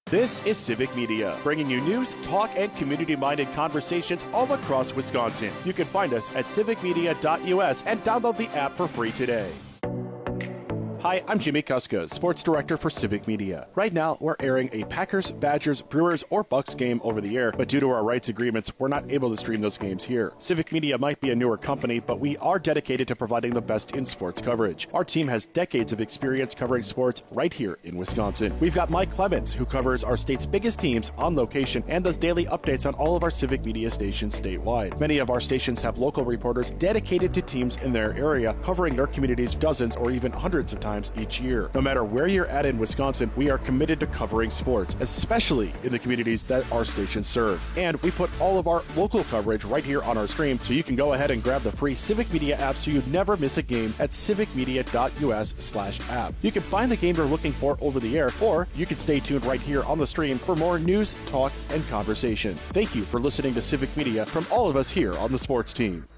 This is Civic Media, bringing you news, talk, and community-minded conversations all across Wisconsin. You can find us at civicmedia.us and download the app for free today. Hi, I'm Jimmy Kuska, Sports Director for Civic Media. Right now, we're airing a Packers, Badgers, Brewers, or Bucks game over the air, but due to our rights agreements, we're not able to stream those games here. Civic Media might be a newer company, but we are dedicated to providing the best in sports coverage. Our team has decades of experience covering sports right here in Wisconsin. We've got Mike Clemens, who covers our state's biggest teams on location and does daily updates on all of our Civic Media stations statewide. Many of our stations have local reporters dedicated to teams in their area, covering their communities dozens or even hundreds of times each year. No matter where you're at in Wisconsin, we are committed to covering sports, especially in the communities that our stations serve. And we put all of our local coverage right here on our stream, so you can go ahead and grab the free Civic Media app so you never miss a game at civicmedia.us/app. You can find the game you're looking for over the air, or you can stay tuned right here on the stream for more news, talk, and conversation. Thank you for listening to Civic Media from all of us here on the sports team.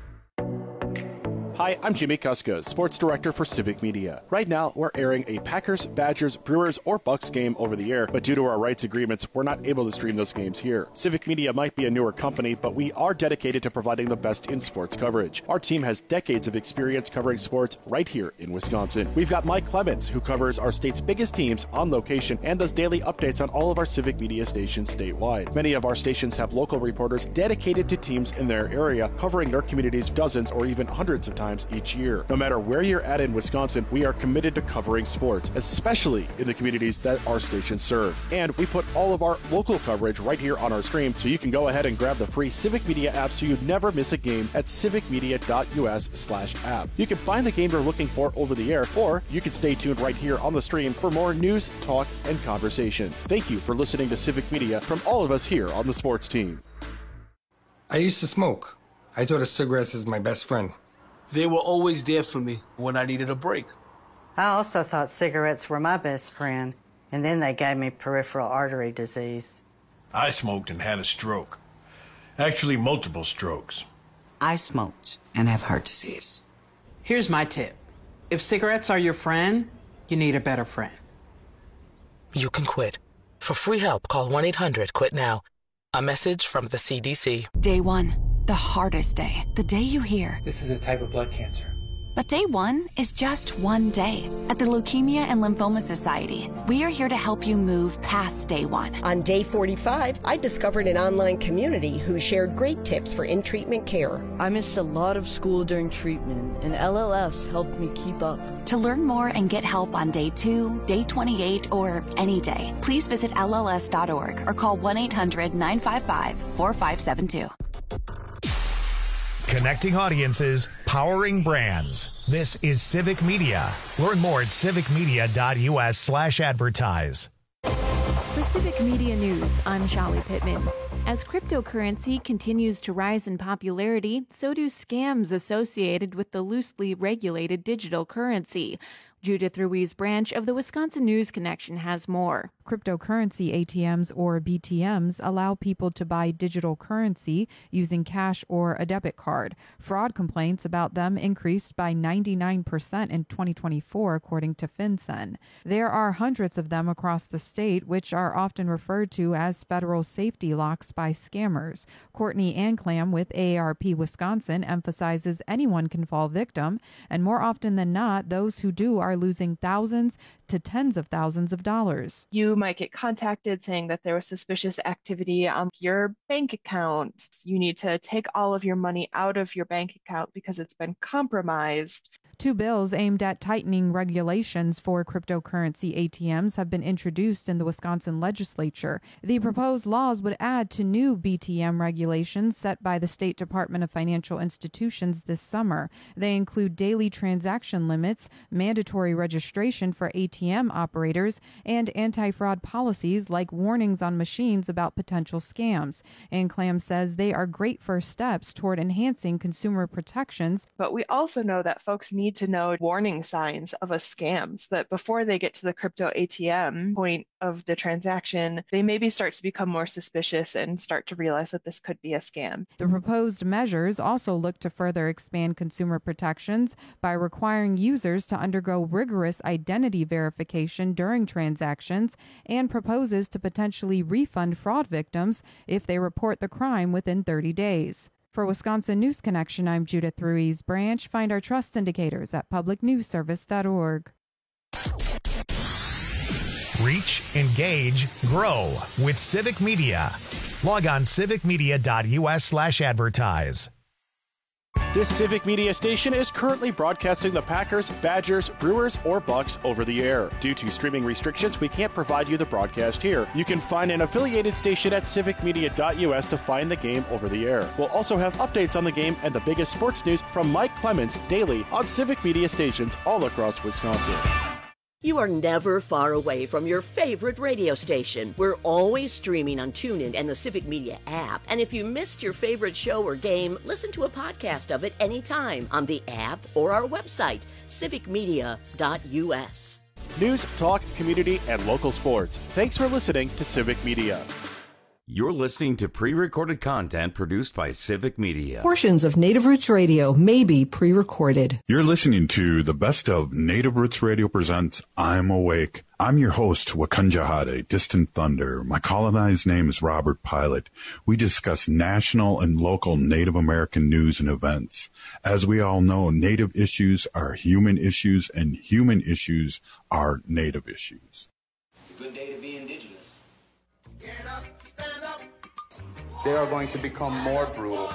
Hi, I'm Jimmy Kuska, Sports Director for Civic Media. Right now, we're airing a Packers, Badgers, Brewers, or Bucks game over the air, but due to our rights agreements, we're not able to stream those games here. Civic Media might be a newer company, but we are dedicated to providing the best in sports coverage. Our team has decades of experience covering sports right here in Wisconsin. We've got Mike Clemens, who covers our state's biggest teams on location and does daily updates on all of our Civic Media stations statewide. Many of our stations have local reporters dedicated to teams in their area, covering their communities dozens or even hundreds of times each year. No matter where you're at in Wisconsin, we are committed to covering sports, especially in the communities that our stations serve. And we put all of our local coverage right here on our stream, so you can go ahead and grab the free Civic Media app so you never miss a game at civicmedia.us/app. You can find the game you're looking for over the air, or you can stay tuned right here on the stream for more news, talk, and conversation. Thank you for listening to Civic Media from all of us here on the sports team. I used to smoke. I thought of cigarettes as my best friend. They were always there for me when I needed a break. I also thought cigarettes were my best friend, and then they gave me peripheral artery disease. I smoked and had a stroke. Actually, multiple strokes. I smoked and have heart disease. Here's my tip. If cigarettes are your friend, you need a better friend. You can quit. For free help, call 1-800-QUIT-NOW. A message from the CDC. Day one. The hardest day, the day you hear, this is a type of blood cancer. But day one is just one day. At the Leukemia and Lymphoma Society, we are here to help you move past day one. On day 45, I discovered an online community who shared great tips for in-treatment care. I missed a lot of school during treatment, and LLS helped me keep up. To learn more and get help on day 2, day 28, or any day, please visit LLS.org or call 1-800-955-4572. Connecting audiences, powering brands. This is Civic Media. Learn more at civicmedia.us/advertise. For Civic Media News, I'm Shali Pittman. As cryptocurrency continues to rise in popularity, so do scams associated with the loosely regulated digital currency. Judith Ruiz Branch of the Wisconsin News Connection has more. Cryptocurrency ATMs or BTMs allow people to buy digital currency using cash or a debit card. Fraud complaints about them increased by 99% in 2024, according to FinCEN. There are hundreds of them across the state, which are often referred to as federal safety locks by scammers. Courtney Anclam with AARP Wisconsin emphasizes anyone can fall victim, and more often than not, those who do are losing thousands to tens of thousands of dollars. You might get contacted saying that there was suspicious activity on your bank account. You need to take all of your money out of your bank account because it's been compromised. Two bills aimed at tightening regulations for cryptocurrency ATMs have been introduced in the Wisconsin legislature. The proposed laws would add to new BTM regulations set by the State Department of Financial Institutions this summer. They include daily transaction limits, mandatory registration for ATM operators, and anti-fraud policies like warnings on machines about potential scams. Anclam says they are great first steps toward enhancing consumer protections. But we also know that folks need need to know warning signs of a scam so that before they get to the crypto ATM point of the transaction, they maybe start to become more suspicious and start to realize that this could be a scam. The proposed measures also look to further expand consumer protections by requiring users to undergo rigorous identity verification during transactions, and proposes to potentially refund fraud victims if they report the crime within 30 days. For Wisconsin News Connection, I'm Judith Ruiz Branch. Find our trust indicators at publicnewsservice.org. Reach, engage, grow with Civic Media. Log on civicmedia.us/advertise. This Civic Media station is currently broadcasting the Packers, Badgers, Brewers, or Bucks over the air. Due to streaming restrictions, we can't provide you the broadcast here. You can find an affiliated station at civicmedia.us to find the game over the air. We'll also have updates on the game and the biggest sports news from Mike Clemens daily on Civic Media stations all across Wisconsin. You are never far away from your favorite radio station. We're always streaming on TuneIn and the Civic Media app. And if you missed your favorite show or game, listen to a podcast of it anytime on the app or our website, civicmedia.us. News, talk, community, and local sports. Thanks for listening to Civic Media. You're listening to pre-recorded content produced by Civic Media. Portions of Native Roots Radio may be pre-recorded. You're listening to the best of Native Roots Radio presents I'm Awake. I'm your host, Wakunjahade, Distant Thunder. My colonized name is Robert Pilot. We discuss national and local Native American news and events. As we all know, Native issues are human issues, and human issues are Native issues. It's a good day to be Indigenous. Get up, stand up. They are going to become more brutal.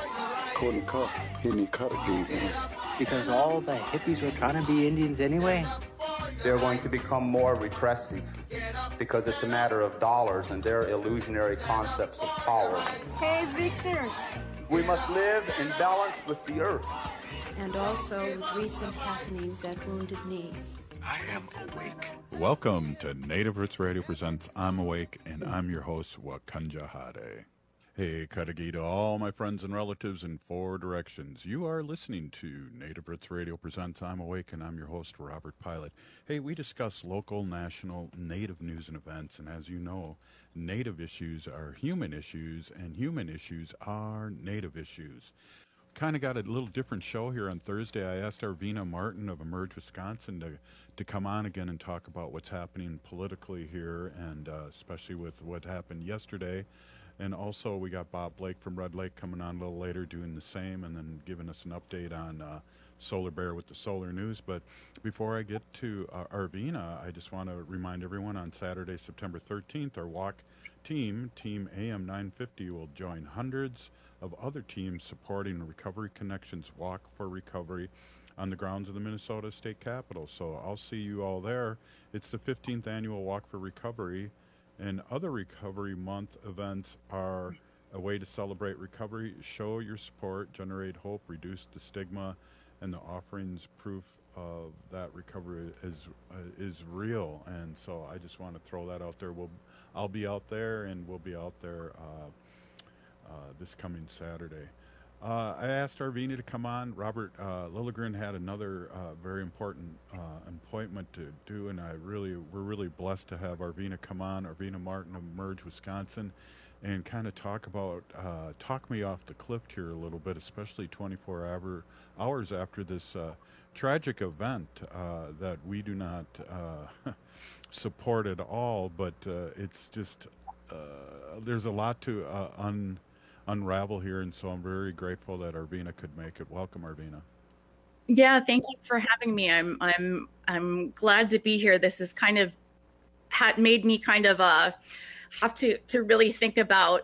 Because all the hippies were trying to be Indians anyway. They're going to become more repressive because it's a matter of dollars and their illusionary concepts of power. Hey, Victor. We must live in balance with the earth. And also with recent happenings at Wounded Knee. I am awake. Welcome to Native Roots Radio presents I'm Awake, and I'm your host, Wakunjahade. Hey, Kadagi to all my friends and relatives in four directions. You are listening to Native Roots Radio presents I'm Awake, and I'm your host, Robert Pilot. Hey, we discuss local, national, Native news and events, and as you know, Native issues are human issues, and human issues are Native issues. Kind of got a little different show here on Thursday. I asked Arvina Martin of Emerge Wisconsin to come on again and talk about what's happening politically here, and especially with what happened yesterday. And also we got Bob Blake from Red Lake coming on a little later doing the same, and then giving us an update on Solar Bear with the solar news. But before I get to Arvina, I just want to remind everyone on Saturday, September 13th, our walk team, Team AM 950, will join hundreds of other teams supporting Recovery Connections Walk for Recovery on the grounds of the Minnesota State Capitol. So I'll see you all there. It's the 15th annual Walk for Recovery, and other Recovery Month events are a way to celebrate recovery, show your support, generate hope, reduce the stigma, and the offerings proof of that recovery is real. And so I just want to throw that out there. I'll be out there, and we'll be out there this coming Saturday. I asked Arvina to come on. Robert Lilligren had another very important appointment to do, and we're really blessed to have Arvina come on, Arvina Martin of Emerge Wisconsin, and kind of talk me off the cliff here a little bit, especially 24 hours after this tragic event that we do not support at all, but it's just there's a lot to unravel here, and so I'm very grateful that Arvina could make it. Welcome, Arvina. Yeah, thank you for having me. I'm glad to be here. This is kind of made me kind of have to really think about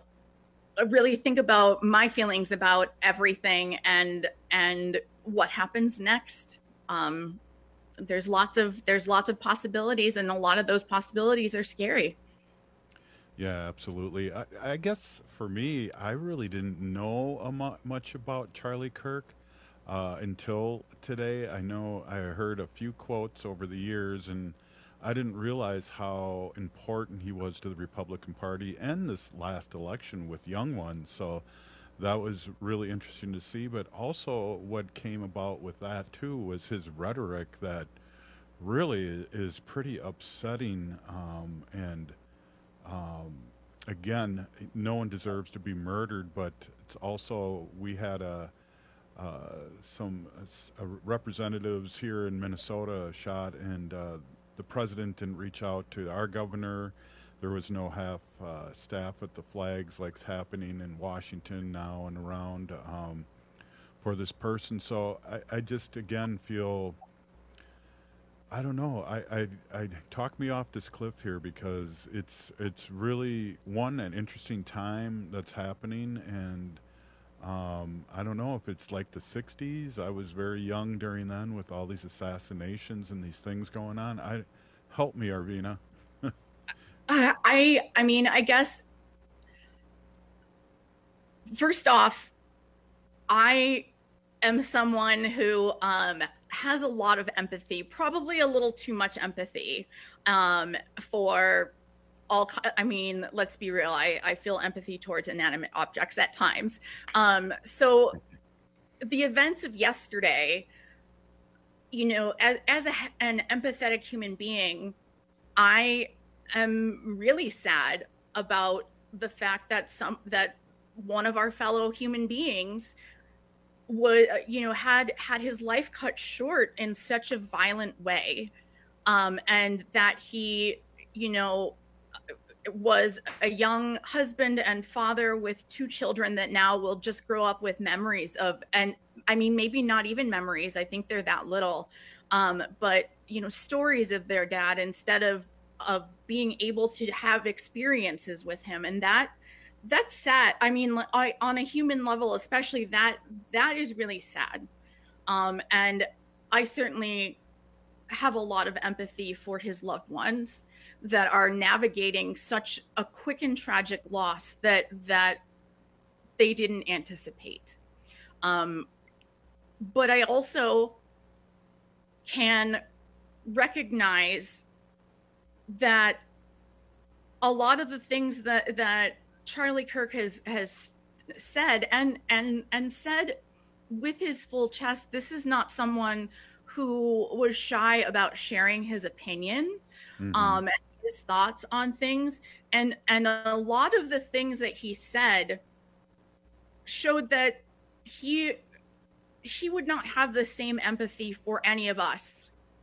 my feelings about everything and what happens next. There's lots of possibilities, and a lot of those possibilities are scary. Yeah, absolutely. I guess for me, I really didn't know much about Charlie Kirk until today. I know I heard a few quotes over the years, and I didn't realize how important he was to the Republican Party and this last election with young ones. So that was really interesting to see. But also what came about with that too was his rhetoric that really is pretty upsetting. Again, no one deserves to be murdered, but it's also, we had some representatives here in Minnesota shot, and the president didn't reach out to our governor. There was no half staff at the flags like's happening in Washington now and around for this person. So I just, again, feel, I don't know, I talk me off this cliff here, because it's really, one, an interesting time that's happening, and I don't know if it's like the 60s. I was very young during then with all these assassinations and these things going on. Help me, Arvina. I mean, I guess, first off, I am someone who has a lot of empathy, probably a little too much empathy for all. I mean, let's be real. I feel empathy towards inanimate objects at times. So the events of yesterday, you know, as an empathetic human being, I am really sad about the fact that one of our fellow human beings would, you know, had his life cut short in such a violent way, and that he, you know, was a young husband and father with 2 children that now will just grow up with memories of, and I mean, maybe not even memories, I think they're that little, but, you know, stories of their dad instead of being able to have experiences with him. And that's sad. I mean, on a human level, especially, that is really sad. And I certainly have a lot of empathy for his loved ones that are navigating such a quick and tragic loss that they didn't anticipate. But I also can recognize that a lot of the things that Charlie Kirk has said and said with his full chest, this is not someone who was shy about sharing his opinion, and his thoughts on things, and a lot of the things that he said showed that he would not have the same empathy for any of us.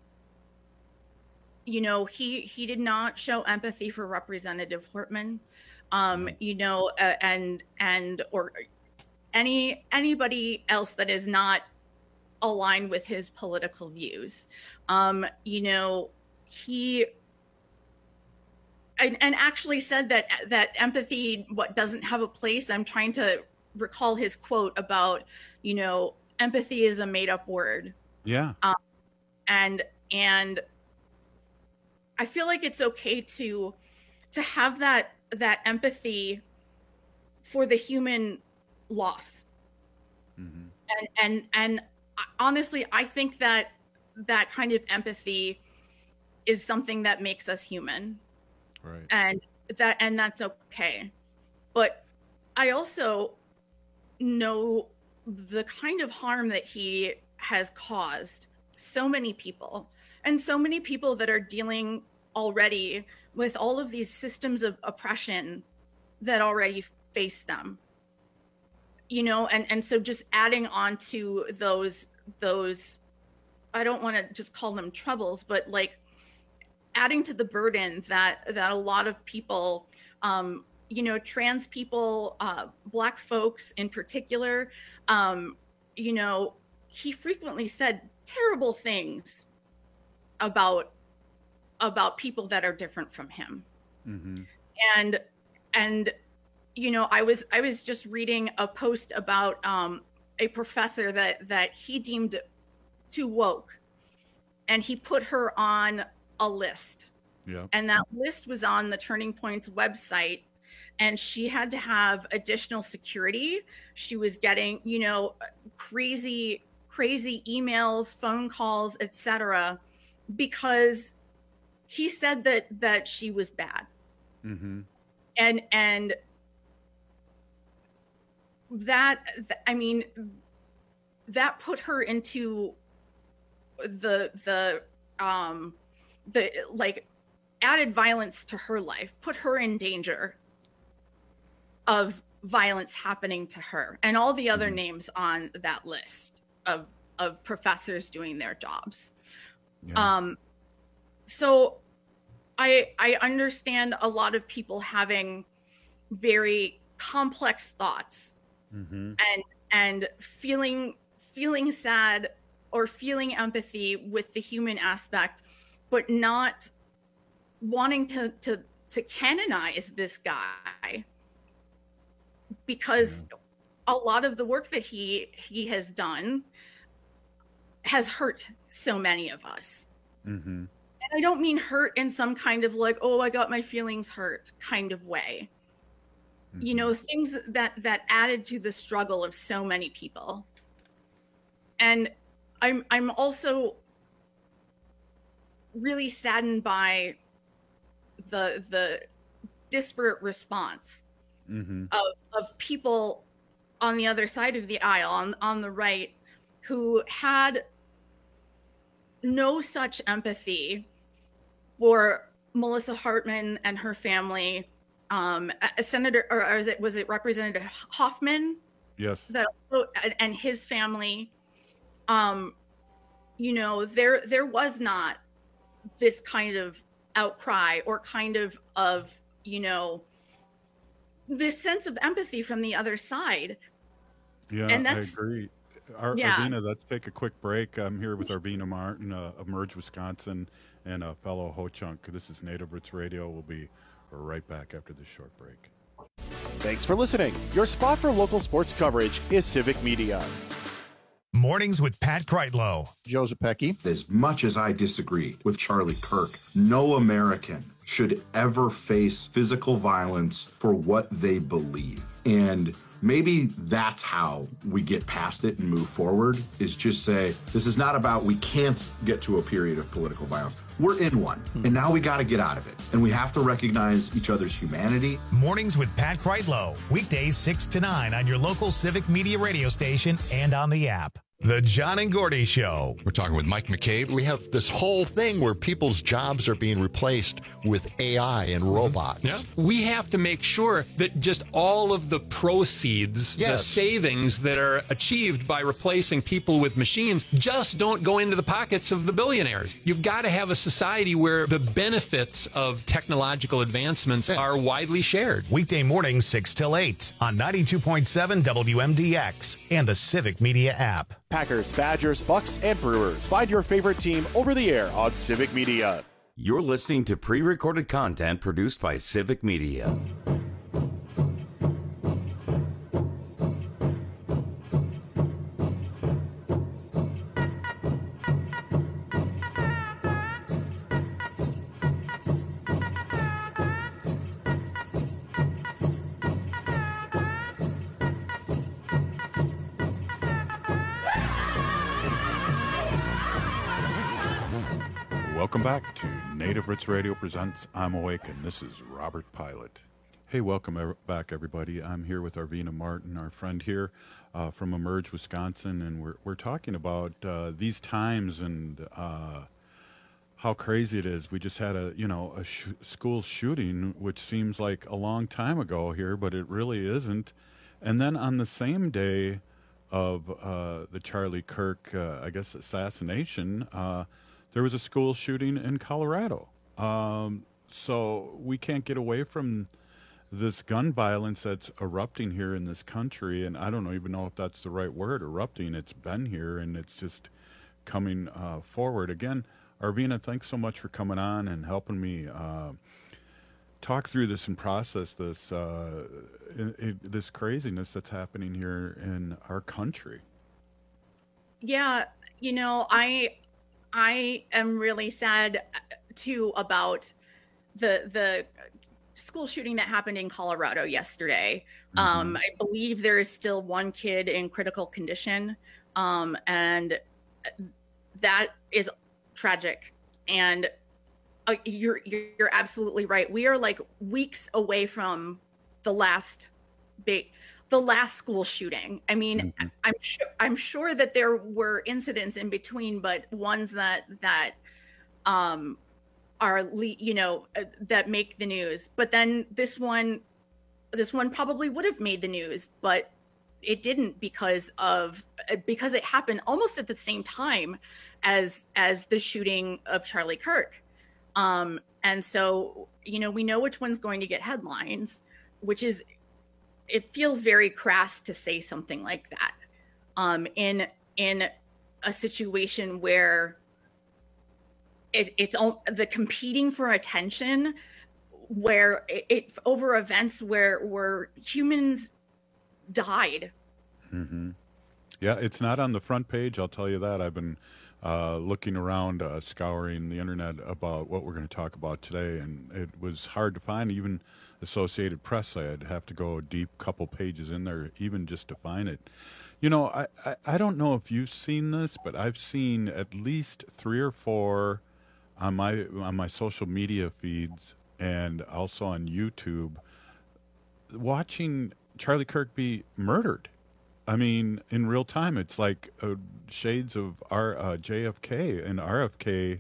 You know, he did not show empathy for Representative Hortman, you know, and or anybody else that is not aligned with his political views. You know, he and actually said that empathy doesn't have a place. I'm trying to recall his quote about, you know, empathy is a made-up word. Yeah. And I feel like it's okay to have that empathy for the human loss. And honestly, I think that kind of empathy is something that makes us human. Right. And that's okay. But I also know the kind of harm that he has caused so many people, and so many people that are dealing already with all of these systems of oppression that already face them, you know, and so just adding on to those, I don't want to just call them troubles, but like adding to the burden that a lot of people, you know, trans people, Black folks in particular, you know, he frequently said terrible things about people that are different from him. And you know, I was just reading a post about a professor that he deemed too woke, and he put her on a list. Yeah. And that list was on the Turning Point's website, and she had to have additional security. She was getting, you know, crazy emails, phone calls, etc., because he said that she was bad. And I mean, that put her into the like added violence to her life, put her in danger of violence happening to her, and all the other names on that list of professors doing their jobs. Yeah. So I understand a lot of people having very complex thoughts, and feeling sad or feeling empathy with the human aspect, but not wanting to canonize this guy, because a lot of the work that he has done has hurt so many of us. And I don't mean hurt in some kind of like, oh, I got my feelings hurt kind of way. You know, things that added to the struggle of so many people. And I'm also really saddened by the disparate response of people on the other side of the aisle, on the right, who had no such empathy for Melissa Hartman and her family. Senator, or was it Representative Hoffman? Yes. And his family. You know, there was not this kind of outcry or kind of you know, this sense of empathy from the other side. Yeah, and I agree. Arvina, let's take a quick break. I'm here with Arvina Martin of Merge, Wisconsin, and a fellow Ho-Chunk. This is Native Roots Radio. We'll be right back after this short break. Thanks for listening. Your spot for local sports coverage is Civic Media. Mornings with Pat Kreitlow. Joe Zepecki. As much as I disagree with Charlie Kirk, no American should ever face physical violence for what they believe. And maybe that's how we get past it and move forward, is just say, this is not about we can't get to a period of political violence. We're in one, and now we got to get out of it. And we have to recognize each other's humanity. Mornings with Pat Kreitlow. Weekdays 6 to 9 on your local Civic Media radio station and on the app. The John and Gordy Show. We're talking with Mike McCabe. We have this whole thing where people's jobs are being replaced with AI and robots. Yeah. We have to make sure that just all of the proceeds, the savings that are achieved by replacing people with machines, just don't go into the pockets of the billionaires. You've got to have a society where the benefits of technological advancements are widely shared. Weekday mornings 6 till 8 on 92.7 WMDX and the Civic Media app. Packers, Badgers, Bucks, and Brewers. Find your favorite team over the air on Civic Media. You're listening to pre-recorded content produced by Civic Media. Welcome back to Native Roots Radio presents I'm Awake, and this is Robert Pilot. Hey, welcome back, everybody. I'm here with Arvina Martin, our friend here from Emerge, Wisconsin, and we're talking about these times and how crazy it is. We just had a school shooting, which seems like a long time ago here, but it really isn't. And then on the same day of the Charlie Kirk, assassination, there was a school shooting in Colorado. So we can't get away from this gun violence that's erupting here in this country. And I don't even know if that's the right word, erupting. It's been here and it's just coming forward. Again, Arvina, thanks so much for coming on and helping me talk through this and process this, this craziness that's happening here in our country. Yeah, I am really sad too about the school shooting that happened in Colorado yesterday. I believe there is still one kid in critical condition, and that is tragic. And you're absolutely right. We are like weeks away from the last the last school shooting. I mean, I'm sure that there were incidents in between, but ones that are, you know, that make the news. But then this one probably would have made the news, but it didn't because it happened almost at the same time as the shooting of Charlie Kirk. And so, you know, we know which one's going to get headlines, which is, it feels very crass to say something like that in a situation where it's the competing for attention, where it over events where humans died. Mm-hmm. Yeah, it's not on the front page, I'll tell you that. I've been looking around, scouring the internet about what we're going to talk about today, and it was hard to find. Even Associated Press, I'd have to go a deep couple pages in there even just to find it. You know, I don't know if you've seen this, but I've seen at least 3 or 4 on my social media feeds and also on YouTube, watching Charlie Kirk be murdered. I mean, in real time, it's like shades of JFK and RFK.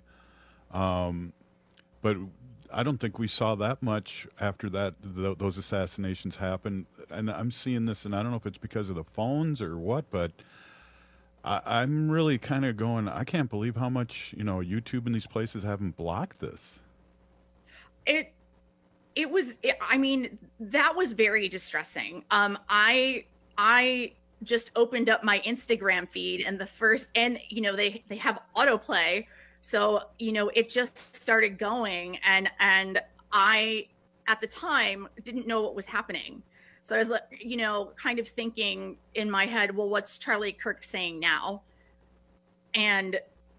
But I don't think we saw that much after that. Those assassinations happened, and I'm seeing this, and I don't know if it's because of the phones or what, but I'm really kind of going, I can't believe how much, you know, YouTube and these places haven't blocked this. I mean, that was very distressing. I just opened up my Instagram feed, and you know, they have autoplay. So, you know, it just started going, and I, at the time, didn't know what was happening. So I was, you know, kind of thinking in my head, well, what's Charlie Kirk saying now? And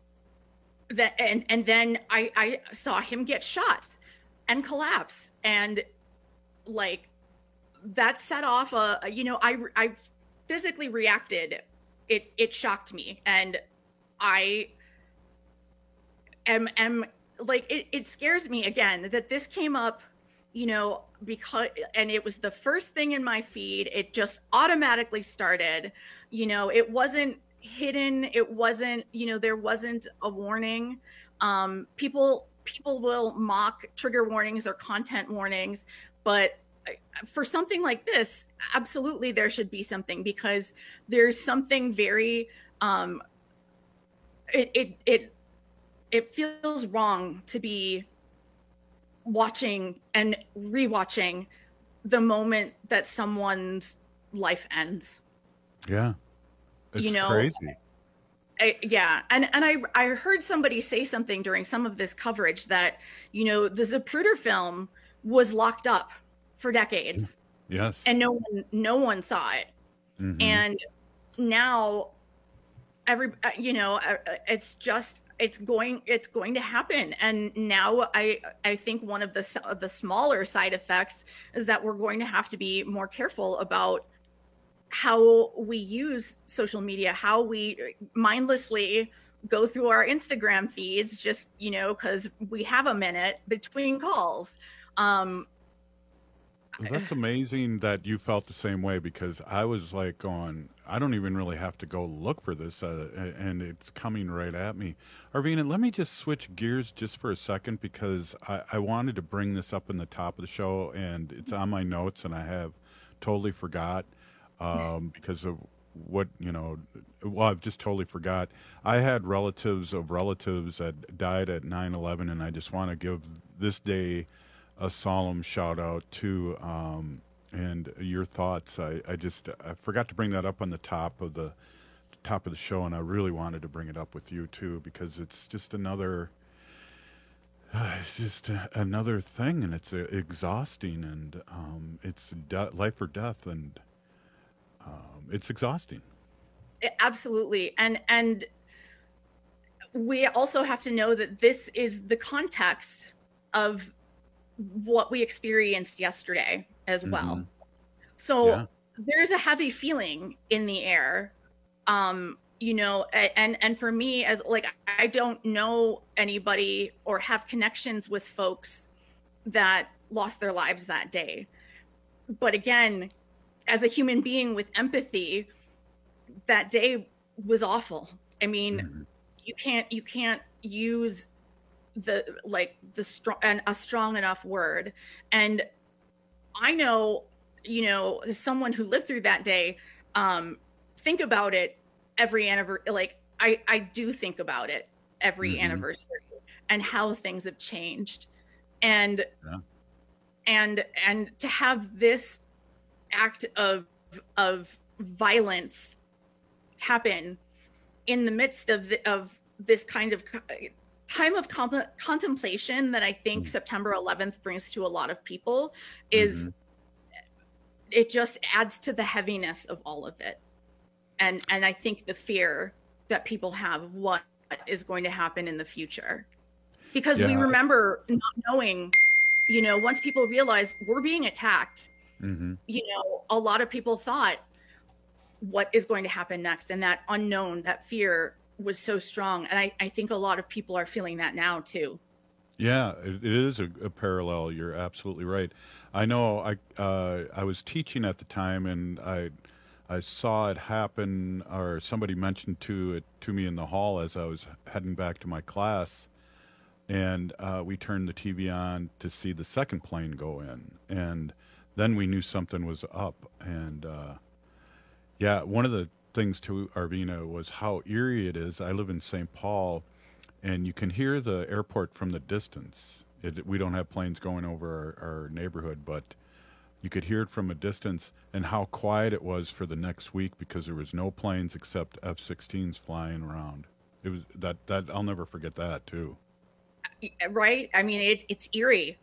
then I saw him get shot and collapse, and like that set off you know, I physically reacted. It shocked me, and I am like, it scares me again that this came up, you know, and it was the first thing in my feed. It just automatically started, you know, it wasn't hidden. It wasn't, you know, there wasn't a warning. People will mock trigger warnings or content warnings, but for something like this, absolutely there should be something, because there's something very, it feels wrong to be watching and rewatching the moment that someone's life ends. Yeah. It's, you know, crazy. Yeah. And I heard somebody say something during some of this coverage that, you know, the Zapruder film was locked up for decades. Yes. And no one saw it. Mm-hmm. And now you know, it's going to happen. And now I think one of the smaller side effects is that we're going to have to be more careful about how we use social media, how we mindlessly go through our Instagram feeds, just, you know, because we have a minute between calls. That's amazing that you felt the same way, because I was like going, I don't even really have to go look for this, and it's coming right at me. Arvina, let me just switch gears just for a second, because I wanted to bring this up in the top of the show, and it's on my notes, and I have totally forgot because of what, you know, well, I've just totally forgot. I had relatives of relatives that died at 9/11, and I just want to give this day a solemn shout out to and your thoughts. I forgot to bring that up on the top of the show, and I really wanted to bring it up with you too, because it's just another thing, and it's exhausting, and it's life or death, and it's exhausting. Absolutely. And we also have to know that this is the context of what we experienced yesterday as well. So there's a heavy feeling in the air, you know, and for me, as like, I don't know anybody or have connections with folks that lost their lives that day. But again, as a human being with empathy, that day was awful. I mean, you can't use a strong enough word. And I know, as someone who lived through that day, think about it every anniversary. Like I do think about it every anniversary and how things have changed. And to have this act of violence happen in the midst of this kind of time of contemplation that I think September 11th brings to a lot of people is it just adds to the heaviness of all of it. And I think the fear that people have of what is going to happen in the future, because we remember not knowing, once people realize we're being attacked, a lot of people thought what is going to happen next, and that unknown, that fear was so strong. And I think a lot of people are feeling that now too. Yeah, it is a parallel. You're absolutely right. I know I was teaching at the time, and I saw it happen, or somebody mentioned it to me in the hall as I was heading back to my class. And we turned the TV on to see the second plane go in. And then we knew something was up. And one of the things to Arvina was how eerie it is. I live in St. Paul, and you can hear the airport from the distance. We don't have planes going over our neighborhood, but you could hear it from a distance, and how quiet it was for the next week because there was no planes except F-16s flying around. It was that I'll never forget that too. Right? I mean, it's eerie,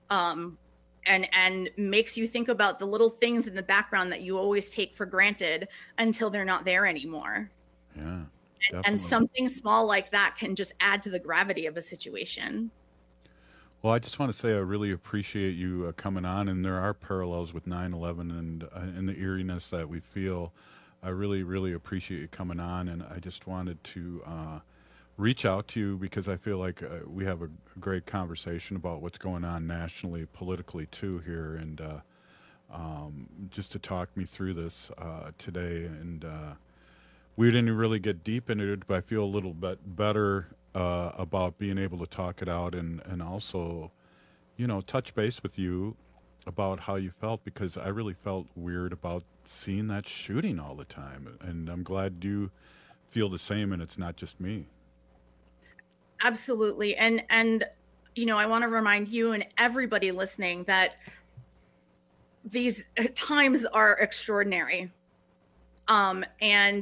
and makes you think about the little things in the background that you always take for granted until they're not there anymore. Yeah. And something small like that can just add to the gravity of a situation. Well, I just want to say I really appreciate you coming on, and there are parallels with 9/11 and the eeriness that we feel. I really, really appreciate you coming on, and I just wanted to reach out to you because I feel like we have a great conversation about what's going on nationally, politically too here, and just to talk me through this today. And we didn't really get deep into it, but I feel a little bit better about being able to talk it out and also, touch base with you about how you felt, because I really felt weird about seeing that shooting all the time. And I'm glad you feel the same and it's not just me. Absolutely. And I want to remind you and everybody listening that these times are extraordinary. And,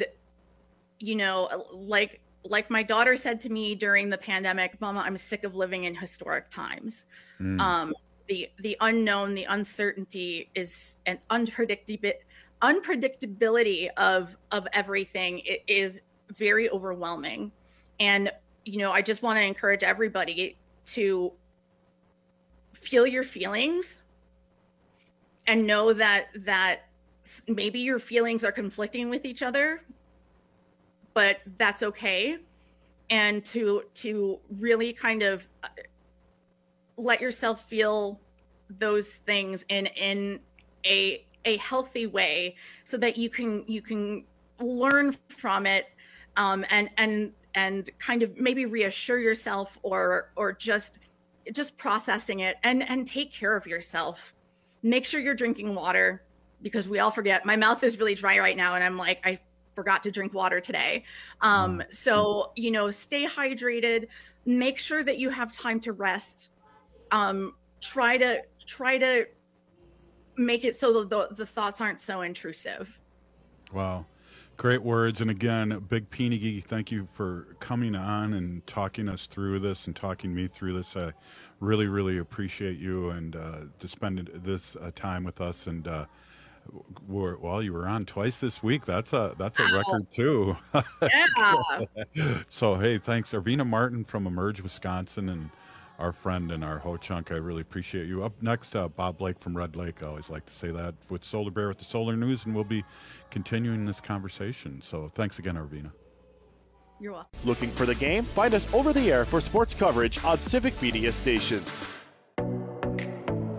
like my daughter said to me during the pandemic, Mama, I'm sick of living in historic times. The unknown, the uncertainty is an unpredictability of everything. It is very overwhelming. And, I just want to encourage everybody to feel your feelings and know that maybe your feelings are conflicting with each other, but that's okay. And to really kind of let yourself feel those things in a healthy way so that you can learn from it, and kind of maybe reassure yourself or just processing it and take care of yourself. Make sure you're drinking water, because we all forget. My mouth is really dry right now, and I'm like, I forgot to drink water today. So, stay hydrated, make sure that you have time to rest. Try to make it so the thoughts aren't so intrusive. Wow. Great words. And again, Big Peenigi, thank you for coming on and talking us through this and talking me through this. I really, really appreciate you and to spend this time with us. And you were on twice this week. That's a record too. Yeah. So hey, thanks, Arvina Martin from Emerge, Wisconsin, and our friend and our ho-chunk. I really appreciate you. Up next, Bob Blake from Red Lake. I always like to say that, with Solar Bear with the Solar News, and we'll be continuing this conversation. So thanks again, Arvina. You're welcome. Looking for the game? Find us over the air for sports coverage on Civic Media stations.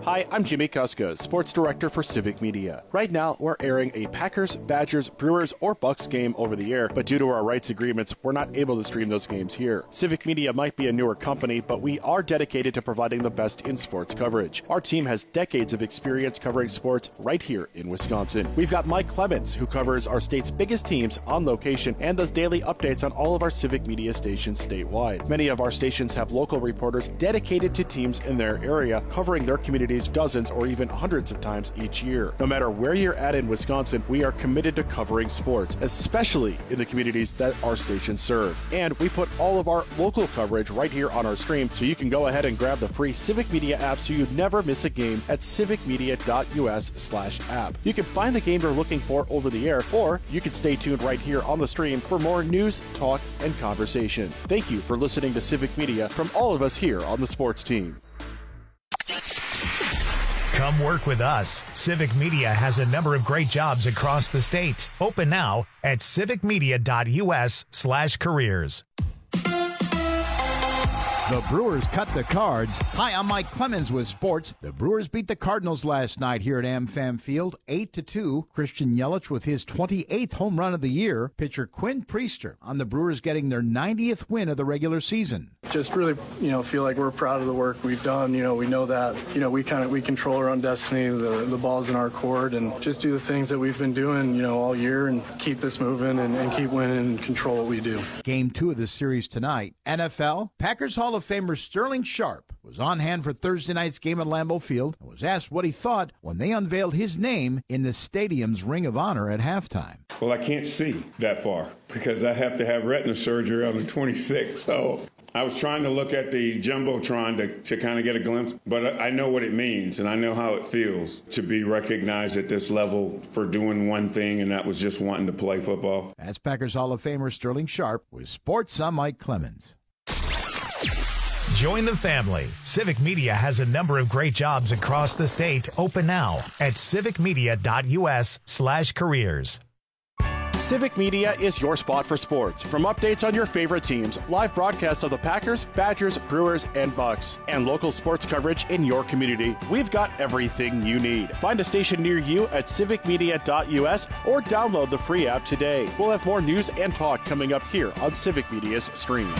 Hi, I'm Jimmy Kuska, Sports Director for Civic Media. Right now, we're airing a Packers, Badgers, Brewers, or Bucks game over the air, but due to our rights agreements, we're not able to stream those games here. Civic Media might be a newer company, but we are dedicated to providing the best in sports coverage. Our team has decades of experience covering sports right here in Wisconsin. We've got Mike Clemens, who covers our state's biggest teams on location and does daily updates on all of our Civic Media stations statewide. Many of our stations have local reporters dedicated to teams in their area, covering their communities dozens or even hundreds of times each year. No matter where you're at in Wisconsin, we are committed to covering sports, especially in the communities that our stations serve. And we put all of our local coverage right here on our stream, so you can go ahead and grab the free Civic Media app so you never miss a game at civicmedia.us/app. You can find the game you're looking for over the air, or you can stay tuned right here on the stream for more news, talk, and conversation. Thank you for listening to Civic Media from all of us here on the sports team. Come work with us. Civic Media has a number of great jobs across the state. Open now at civicmedia.us/careers. The Brewers cut the Cards. Hi, I'm Mike Clemens with sports. The Brewers beat the Cardinals last night here at AmFam Field, 8-2. Christian Yelich with his 28th home run of the year. Pitcher Quinn Priester on the Brewers getting their 90th win of the regular season. Just really, feel like we're proud of the work we've done. We know that, we control our own destiny. The ball's in our court, and just do the things that we've been doing, all year, and keep this moving and keep winning and control what we do. Game 2 of this series tonight. NFL, Packers Hall of Famer Sterling Sharp was on hand for Thursday night's game at Lambeau Field and was asked what he thought when they unveiled his name in the stadium's Ring of Honor at halftime. Well, I can't see that far because I have to have retina surgery on the 26th, so I was trying to look at the Jumbotron to kind of get a glimpse, but I know what it means, and I know how it feels to be recognized at this level for doing one thing, and that was just wanting to play football. That's Packers Hall of Famer Sterling Sharp with sports. I'm Mike Clemens. Join the family. Civic Media has a number of great jobs across the state. Open now at civicmedia.us/careers. Civic Media is your spot for sports. From updates on your favorite teams, live broadcasts of the Packers, Badgers, Brewers, and Bucks, and local sports coverage in your community, we've got everything you need. Find a station near you at civicmedia.us or download the free app today. We'll have more news and talk coming up here on Civic Media's stream.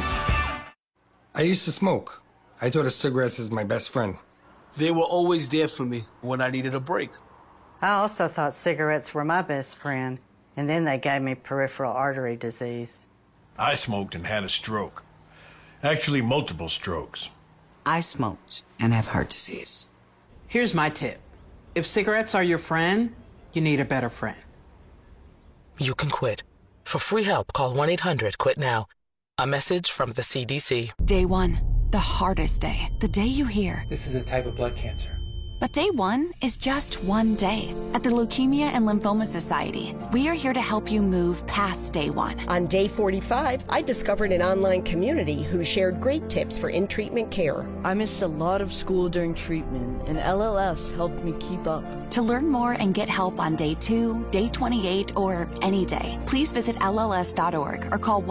I used to smoke. I thought of cigarettes as my best friend. They were always there for me when I needed a break. I also thought cigarettes were my best friend, and then they gave me peripheral artery disease. I smoked and had a stroke. Actually, multiple strokes. I smoked and have heart disease. Here's my tip. If cigarettes are your friend, you need a better friend. You can quit. For free help, call 1-800-QUIT-NOW. A message from the CDC. Day 1, the hardest day. The day you hear, "This is a type of blood cancer." But day 1 is just one day. At the Leukemia and Lymphoma Society, we are here to help you move past day 1. On day 45, I discovered an online community who shared great tips for in-treatment care. I missed a lot of school during treatment, and LLS helped me keep up. To learn more and get help on day 2, day 28, or any day, please visit LLS.org or call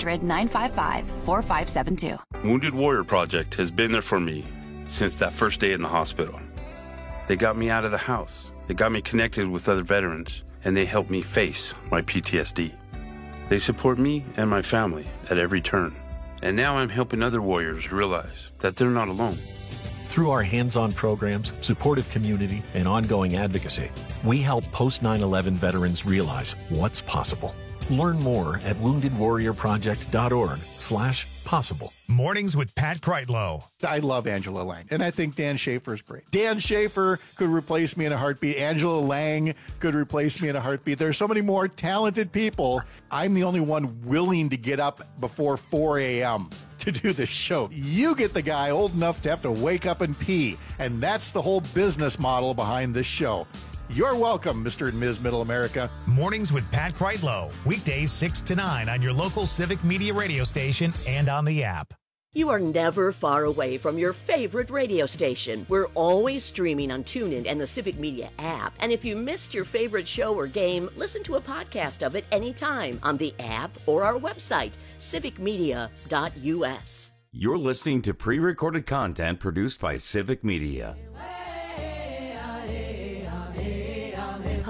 1-800-955-4572. Wounded Warrior Project has been there for me since that first day in the hospital. They got me out of the house. They got me connected with other veterans, and they helped me face my PTSD. They support me and my family at every turn. And now I'm helping other warriors realize that they're not alone. Through our hands-on programs, supportive community, and ongoing advocacy, we help post-9/11 veterans realize what's possible. Learn more at woundedwarriorproject.org/possible. Mornings with Pat Kreitlow. I love Angela Lang, and I think Dan Schaefer is great. Dan Schaefer could replace me in a heartbeat. Angela Lang could replace me in a heartbeat. There's so many more talented people. I'm the only one willing to get up before 4 a.m. to do this show. You get the guy old enough to have to wake up and pee, and that's the whole business model behind this show. You're welcome, Mr. and Ms. Middle America. Mornings with Pat Kreitlow. Weekdays 6 to 9 on your local Civic Media radio station and on the app. You are never far away from your favorite radio station. We're always streaming on TuneIn and the Civic Media app. And if you missed your favorite show or game, listen to a podcast of it anytime on the app or our website, civicmedia.us. You're listening to pre-recorded content produced by Civic Media.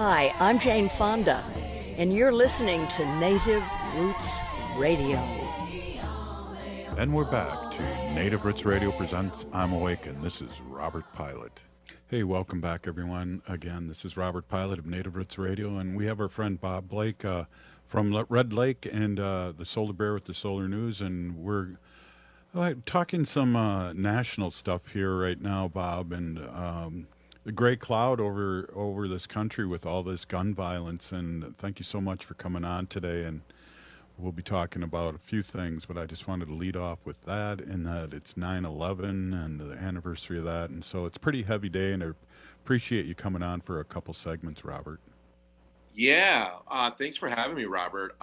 Hi, I'm Jane Fonda, and you're listening to Native Roots Radio. And we're back to Native Roots Radio presents I'm Awake, and this is Robert Pilot. Hey, welcome back, everyone. Again, this is Robert Pilot of Native Roots Radio, and we have our friend Bob Blake from Red Lake and the Solar Bear with the Solar News, and we're talking some national stuff here right now, Bob, and the gray cloud over this country with all this gun violence, and thank you so much for coming on today, and we'll be talking about a few things, but I just wanted to lead off with that, and that it's 9/11 and the anniversary of that, and so it's a pretty heavy day, and I appreciate you coming on for a couple segments, Robert. Yeah, thanks for having me, Robert.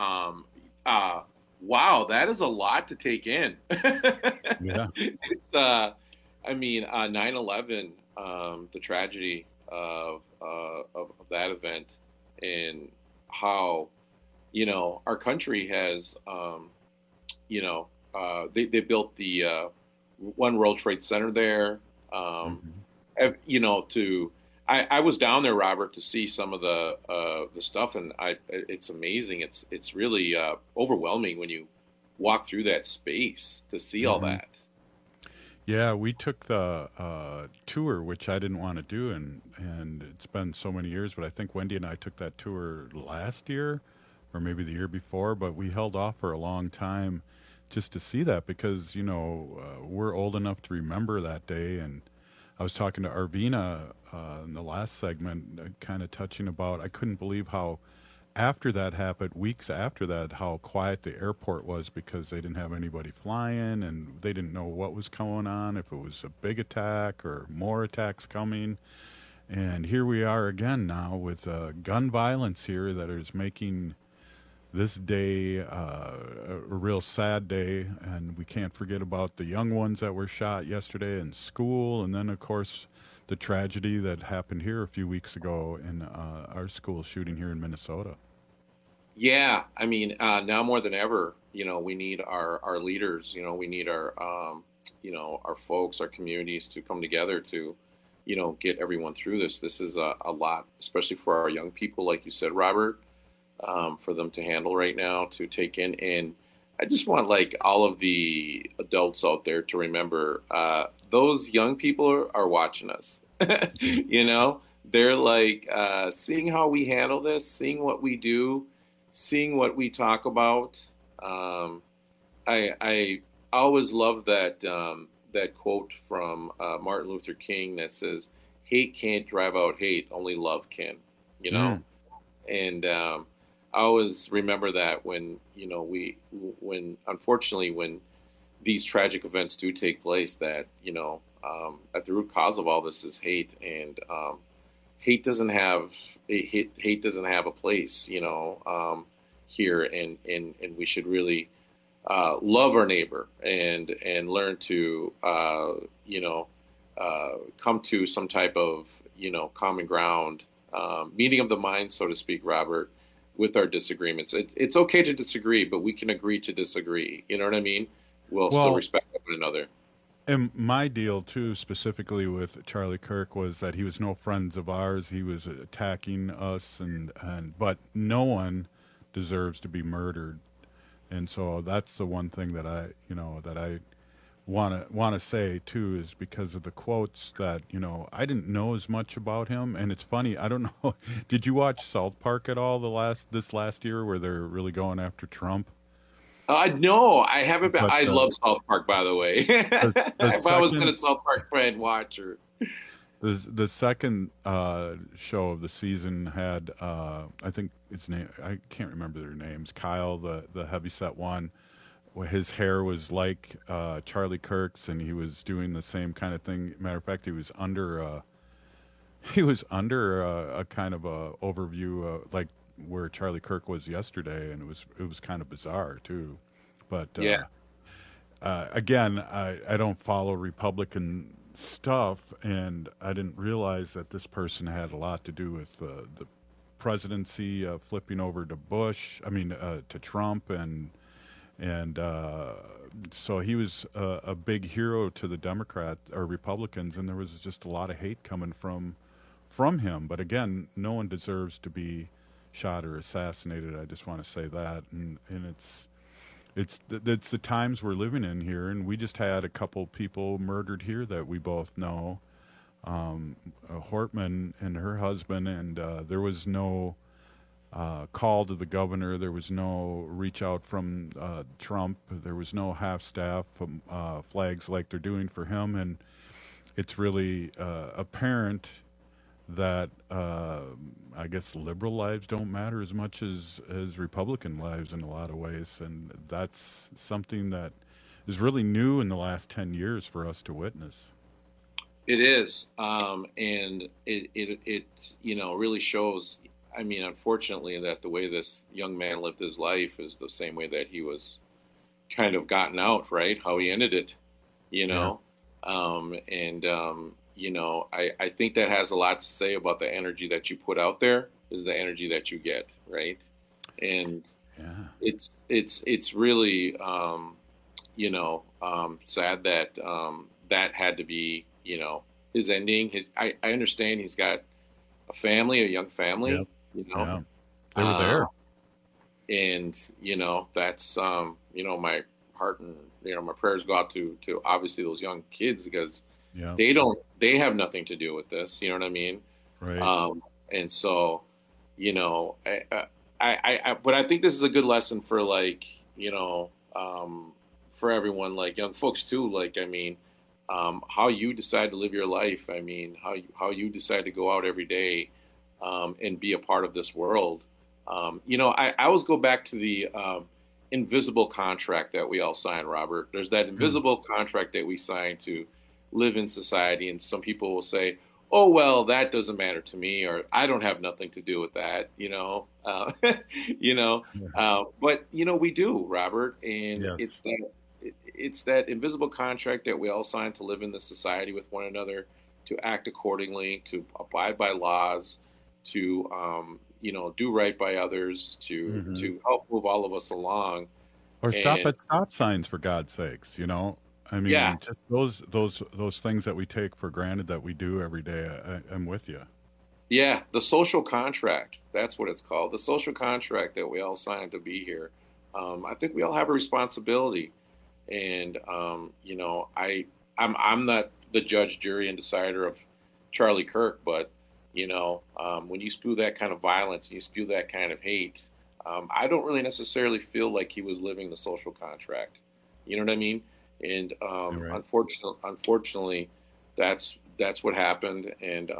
Wow, that is a lot to take in. Yeah. It's, 9/11, the tragedy of that event, and how, our country has, they built the One World Trade Center there. I was down there, Robert, to see some of the stuff, and it's amazing. It's really overwhelming when you walk through that space to see all that. Yeah, we took the tour, which I didn't want to do, and it's been so many years, but I think Wendy and I took that tour last year, or maybe the year before, but we held off for a long time just to see that because, we're old enough to remember that day. And I was talking to Arvina in the last segment, kind of touching about, I couldn't believe how after that happened, weeks after that, how quiet the airport was because they didn't have anybody flying and they didn't know what was going on, if it was a big attack or more attacks coming. And here we are again now with gun violence here that is making this day a real sad day, and we can't forget about the young ones that were shot yesterday in school, and then of course the tragedy that happened here a few weeks ago in our school shooting here in Minnesota. Yeah, now more than ever, we need our leaders, we need our our folks, our communities to come together to get everyone through this. This is a lot, especially for our young people, like you said, Robert. For them to handle right now, to take in. And I just want all of the adults out there to remember those young people are watching us. They're seeing how we handle this, seeing what we do, seeing what we talk about. I always love that quote from Martin Luther King that says, "Hate can't drive out hate, only love can." And I always remember that when unfortunately when these tragic events do take place, that at the root cause of all this is hate, and hate doesn't have a place here, and we should really love our neighbor and learn to come to some type of common ground, meeting of the mind, so to speak, Robert, with our disagreements. It's okay to disagree, but we can agree to disagree. You know what I mean? We'll still respect one another. And my deal, too, specifically with Charlie Kirk, was that he was no friends of ours. He was attacking us, but no one deserves to be murdered. And so that's the one thing that I want to say too, is because of the quotes that I didn't know as much about him. And it's funny, I don't know, did you watch South Park at all this last year where they're really going after Trump? No, I haven't been. I love South Park, by the way. If I was a South Park fan watcher. The second show of the season had I think its name, I can't remember their names, Kyle, the heavyset one. His hair was like Charlie Kirk's, and he was doing the same kind of thing. Matter of fact, he was under a kind of a overview, like where Charlie Kirk was yesterday, and it was kind of bizarre too. But again, I don't follow Republican stuff, and I didn't realize that this person had a lot to do with the presidency flipping over to to Trump, and so he was a big hero to the Democrat or Republicans, and there was just a lot of hate coming from from him. But again, no one deserves to be shot or assassinated. I just want to say that, and it's the times we're living in here, and we just had a couple people murdered here that we both know, Hortman and her husband, and there was no call to the governor. There was no reach out from Trump. There was no half-staff flags like they're doing for him, and it's really apparent that I guess liberal lives don't matter as much as Republican lives in a lot of ways, and that's something that is really new in the last 10 years for us to witness. It is, and it really shows. I mean, unfortunately, that the way this young man lived his life is the same way that he was kind of gotten out, right? How he ended it, I think that has a lot to say about the energy that you put out there is the energy that you get, right? And it's really, sad that that had to be, his ending. I understand he's got a family, a young family. Yep. Yeah. They were there. And, that's, my heart and, my prayers go out to obviously those young kids because they have nothing to do with this. You know what I mean? Right. And so, but I think this is a good lesson for for everyone, like young folks too. How you decide to live your life. I mean, how you decide to go out every day, and be a part of this world. I always go back to the invisible contract that we all sign, Robert. There's that invisible contract that we sign to live in society, and some people will say, "Oh, well, that doesn't matter to me," or "I don't have nothing to do with that," But we do, Robert, and it's that invisible contract that we all sign to live in this society with one another, to act accordingly, to abide by laws, to do right by others, to help move all of us along, or stop at stop signs, for God's sakes. I mean, just those things that we take for granted that we do every day. I'm with you. Yeah, the social contract. That's what it's called. The social contract that we all signed to be here. I think we all have a responsibility, and I'm not the judge, jury, and decider of Charlie Kirk, but when you spew that kind of violence, you spew that kind of hate, I don't really necessarily feel like he was living the social contract. You know what I mean? And right. Unfortunately, that's what happened. And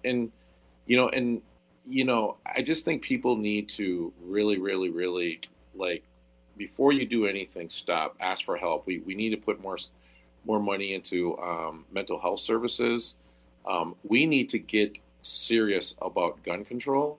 I just think people need to really, really, really, before you do anything, stop, ask for help. We need to put more money into mental health services. We need to get serious about gun control,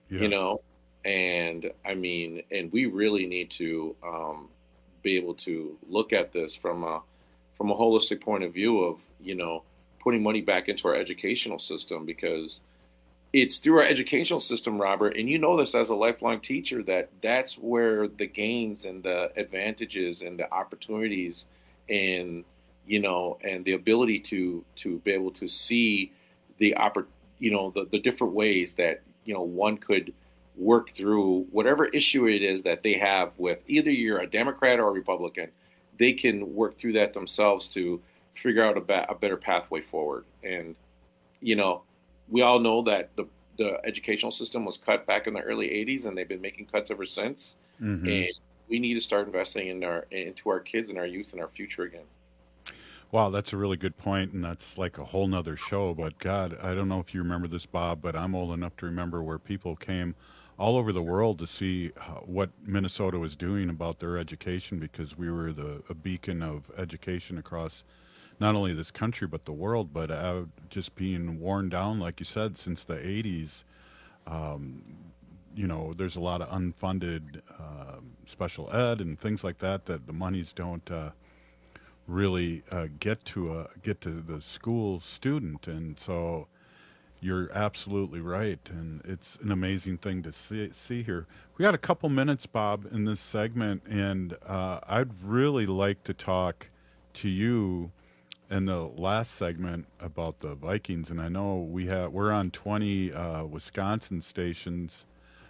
and we really need to be able to look at this from a holistic point of view of, putting money back into our educational system, because it's through our educational system, Robert, and this as a lifelong teacher, that's where the gains and the advantages and the opportunities and, and the ability to be able to see the different ways that, one could work through whatever issue it is that they have with either you're a Democrat or a Republican. They can work through that themselves to figure out a better pathway forward. And, we all know that the educational system was cut back in the early 80s, and they've been making cuts ever since. Mm-hmm. And we need to start investing into our kids and our youth and our future again. Wow, that's a really good point, and that's like a whole nother show. But God, I don't know if you remember this, Bob, but I'm old enough to remember where people came all over the world to see what Minnesota was doing about their education, because we were a beacon of education across not only this country but the world. But just being worn down, like you said, since the 80s. There's a lot of unfunded special ed and things like that the monies don't really get to the school student. And so you're absolutely right, and it's an amazing thing to see here. We got a couple minutes, Bob, in this segment, and I'd really like to talk to you in the last segment about the Vikings, and I know we're on 20 Wisconsin stations,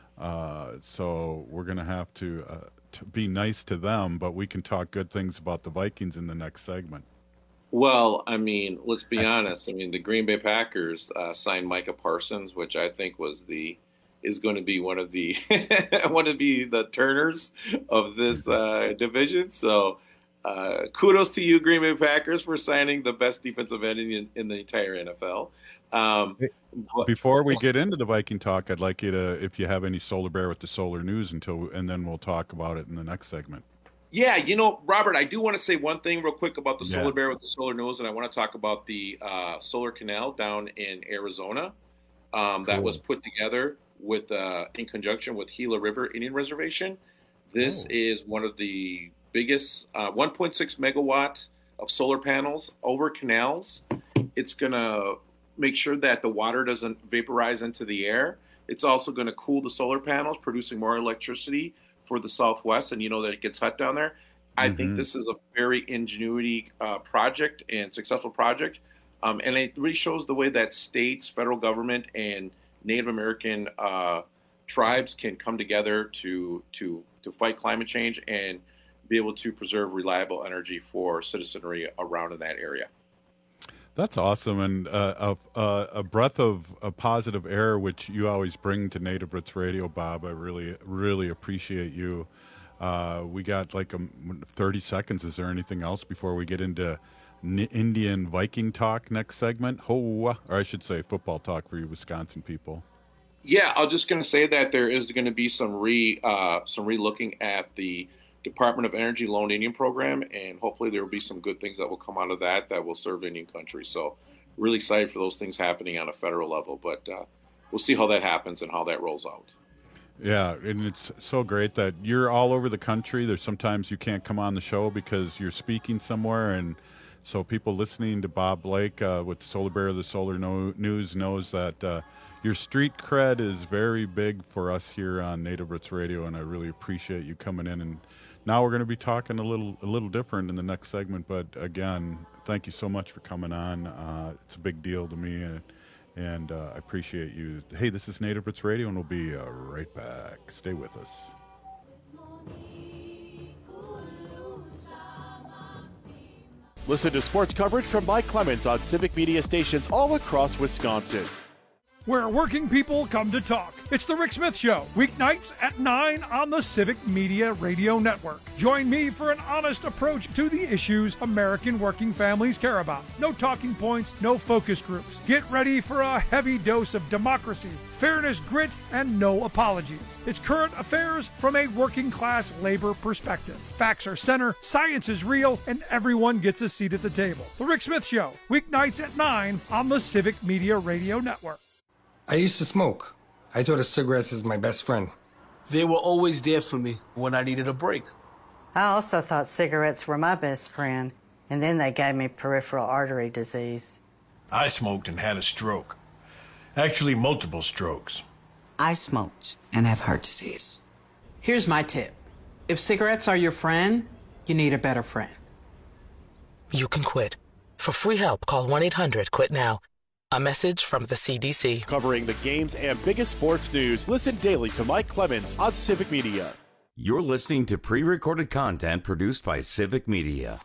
so we're going to have to be nice to them, but we can talk good things about the Vikings in the next segment. Well, I mean, let's be honest. I mean, the Green Bay Packers signed Micah Parsons, which I think is going to be one of the the turners of this division. So, kudos to you, Green Bay Packers, for signing the best defensive end in the entire NFL. Before we get into the Viking talk, I'd like you to, if you have any Solar Bear with the Solar News, and then we'll talk about it in the next segment. Yeah, Robert, I do want to say one thing real quick about the Solar Bear with the Solar News, and I want to talk about the solar canal down in Arizona that was put together with in conjunction with Gila River Indian Reservation. This is one of the biggest 1.6 megawatt of solar panels over canals. It's going to make sure that the water doesn't vaporize into the air. It's also going to cool the solar panels, producing more electricity for the Southwest, and you know that it gets hot down there. I think this is a very ingenuity project and successful project, and it really shows the way that states, federal government, and Native American tribes can come together to fight climate change and be able to preserve reliable energy for citizenry around in that area. That's awesome, and a breath of positive air, which you always bring to Native Roots Radio, Bob. I really, really appreciate you. We got like 30 seconds. Is there anything else before we get into Indian Viking talk next segment? Or I should say football talk for you Wisconsin people. Yeah, I was just going to say that there is going to be some re-looking at the Department of Energy Lone Indian Program, and hopefully there will be some good things that will come out of that will serve Indian country. So really excited for those things happening on a federal level, but we'll see how that happens and how that rolls out. Yeah, and it's so great that you're all over the country. There's sometimes you can't come on the show because you're speaking somewhere, and so people listening to Bob Blake with Solar Bear of the Solar News knows that your street cred is very big for us here on Native Roots Radio, and I really appreciate you coming in. And now we're going to be talking a little different in the next segment, but again, thank you so much for coming on. It's a big deal to me, and I appreciate you. Hey, this is Native Roots Radio, and we'll be right back. Stay with us. Listen to sports coverage from Mike Clemens on Civic Media stations all across Wisconsin. Where working people come to talk. It's the Rick Smith Show, weeknights at 9 on the Civic Media Radio Network. Join me for an honest approach to the issues American working families care about. No talking points, no focus groups. Get ready for a heavy dose of democracy, fairness, grit, and no apologies. It's current affairs from a working class labor perspective. Facts are center, science is real, and everyone gets a seat at the table. The Rick Smith Show, weeknights at 9 on the Civic Media Radio Network. I used to smoke. I thought of cigarettes as my best friend. They were always there for me when I needed a break. I also thought cigarettes were my best friend, and then they gave me peripheral artery disease. I smoked and had a stroke. Actually, multiple strokes. I smoked and have heart disease. Here's my tip. If cigarettes are your friend, you need a better friend. You can quit. For free help, call 1-800-QUIT-NOW. A message from the CDC. Covering the games and biggest sports news. Listen daily to Mike Clemens on Civic Media. You're listening to pre-recorded content produced by Civic Media.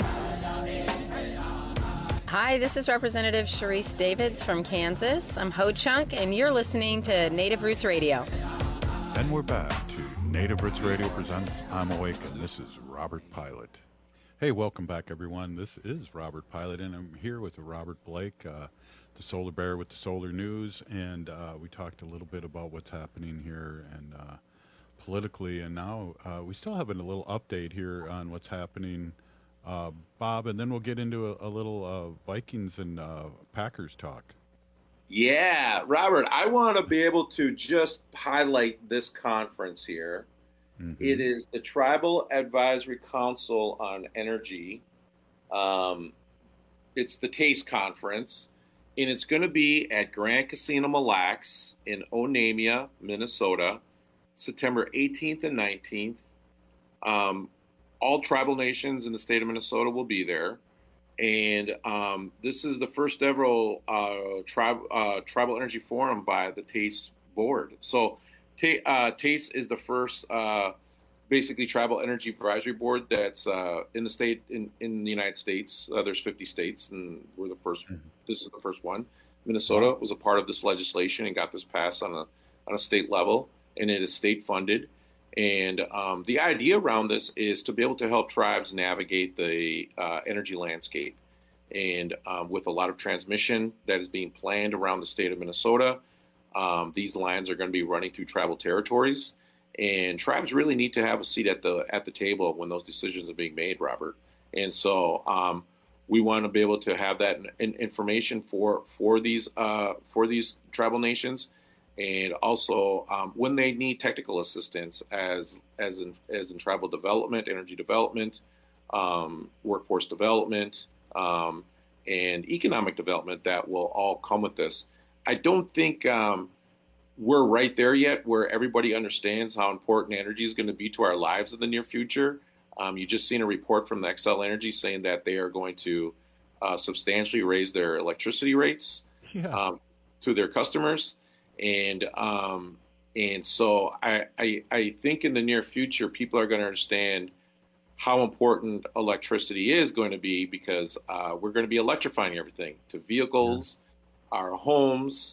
Hi, this is Representative Sharice Davids from Kansas. I'm Ho Chunk, and you're listening to Native Roots Radio. And we're back to Native Roots Radio presents I'm Awake, and this is Robert Pilot. Hey, welcome back, everyone. This is Robert Pilot, and I'm here with Robert Blake, the Solar Bear with the Solar News, and we talked a little bit about what's happening here and politically, and now we still have a little update here on what's happening, Bob, and then we'll get into a little Vikings and Packers talk. Yeah, Robert, I want to be able to just highlight this conference here. Mm-hmm. It is the Tribal Advisory Council on Energy. It's the TASTE conference. And it's going to be at Grand Casino Mille Lacs in Onamia, Minnesota, September 18th and 19th. All tribal nations in the state of Minnesota will be there. And this is the first ever Tribal Energy Forum by the TACE board. So TACE is the first basically Tribal Energy Advisory Board that's in the United States. There's 50 states, and we're the first. This is the first one. Minnesota was a part of this legislation and got this passed on a state level, and it is state funded. And the idea around this is to be able to help tribes navigate the energy landscape. And with a lot of transmission that is being planned around the state of Minnesota, these lines are going to be running through tribal territories. And tribes really need to have a seat at the table when those decisions are being made, Robert. And so we want to be able to have that information for these tribal nations. And also, when they need technical assistance, as in tribal development, energy development, workforce development, and economic development, that will all come with this. I don't think we're right there yet, where everybody understands how important energy is going to be to our lives in the near future. You just seen a report from the Xcel Energy saying that they are going to substantially raise their electricity rates to their customers. And so I think in the near future, people are going to understand how important electricity is going to be, because we're going to be electrifying everything, to vehicles, our homes,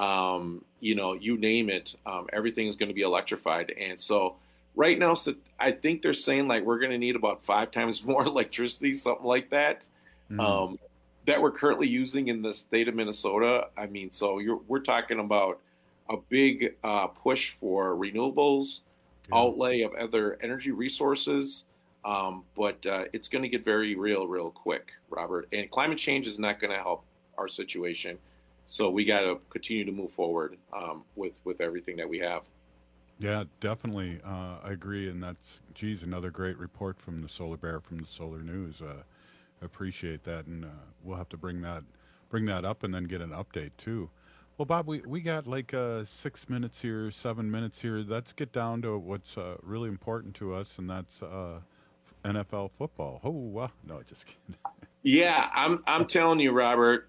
you name it. Everything is going to be electrified. And so right now, I think they're saying like we're going to need about 5 times more electricity, something like that. That we're currently using in the state of Minnesota. I mean, so we're talking about a big push for renewables, outlay of other energy resources, but it's going to get very real quick, Robert. And climate change is not going to help our situation, so we got to continue to move forward with everything that we have. Yeah, definitely. I agree, and that's another great report from the Solar Bear from the Solar News. Appreciate that, and we'll have to bring that up and then get an update too. Well, Bob, we got like 6 minutes here, 7 minutes here. Let's get down to what's really important to us, and that's NFL football. Oh, wow. No, just kidding. Yeah, I'm telling you, Robert.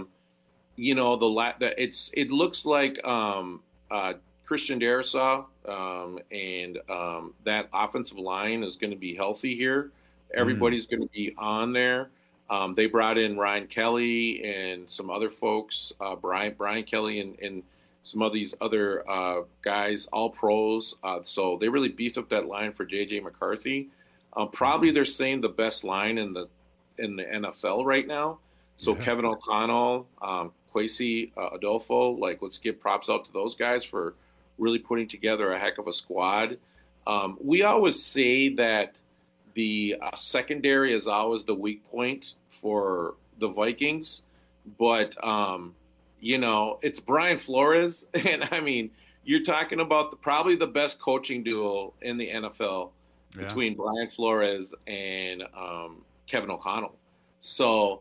It looks like Christian Darrisaw and that offensive line is going to be healthy here. Everybody's going to be on there. They brought in Ryan Kelly and some other folks, Brian Kelly and some of these other guys, all pros. So they really beefed up that line for J.J. McCarthy. Probably they're saying the best line in the NFL right now. So Kevin O'Connell, Kwesi Adolfo, let's give props out to those guys for really putting together a heck of a squad. We always say that the secondary is always the weak point for the Vikings, but it's Brian Flores, and I mean, you're talking about probably the best coaching duo in the NFL between Brian Flores and Kevin O'Connell. So,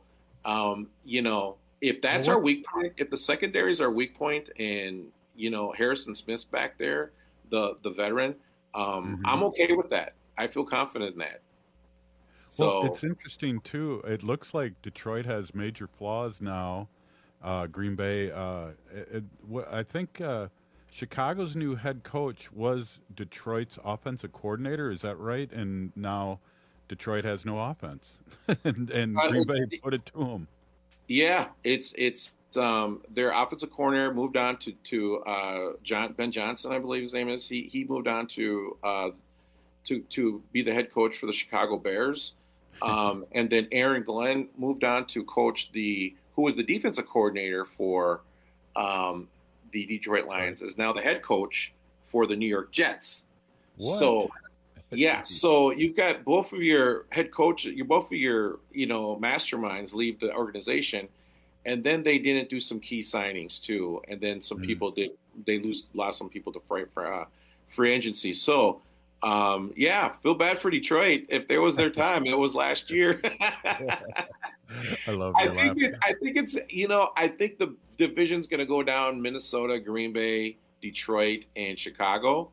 if that's our weak point, if the secondary is our weak point, and Harrison Smith's back there, the veteran, I'm okay with that. I feel confident in that. Well, it's interesting too. It looks like Detroit has major flaws now. Green Bay, I think Chicago's new head coach was Detroit's offensive coordinator. Is that right? And now Detroit has no offense, and Green Bay put it to them. Yeah, it's their offensive coordinator moved on to Ben Johnson, I believe his name is. He moved on to be the head coach for the Chicago Bears. And then Aaron Glenn moved on to coach who was the defensive coordinator for the Detroit Lions, is now the head coach for the New York Jets. What? So you've got both of your head coach, both of your masterminds leave the organization, and then they didn't do some key signings too, and then some people lost some people to free agency. So. Feel bad for Detroit. If there was their time, it was last year. I think the division's going to go down: Minnesota, Green Bay, Detroit, and Chicago.